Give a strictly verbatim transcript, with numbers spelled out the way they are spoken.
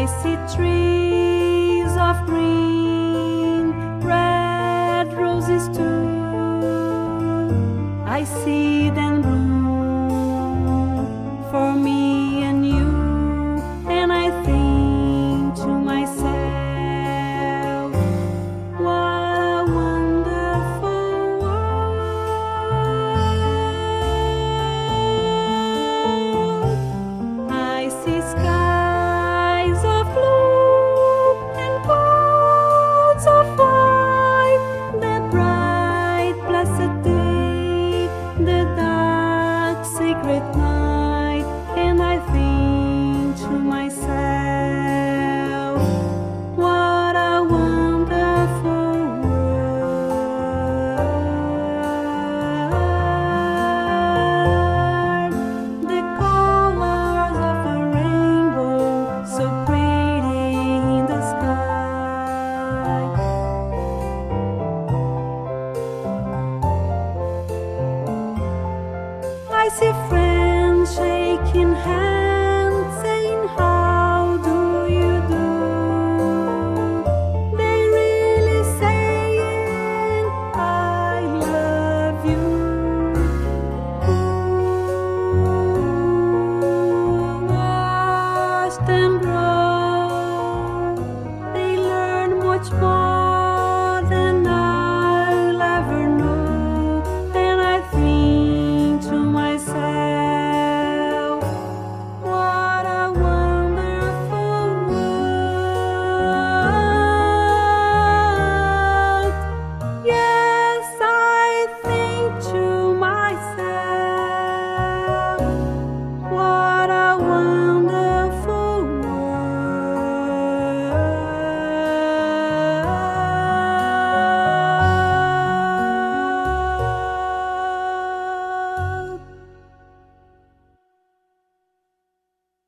I see trees of green, red roses too. I see them bloom for me and you, and I think to myself, what a wonderful world. I see skies of blue and clouds of white, the bright blessed day, the dark secret night, and I think to myself, what a wonderful world. The colors of a rainbow, so pretty in the sky. I see friends shaking hands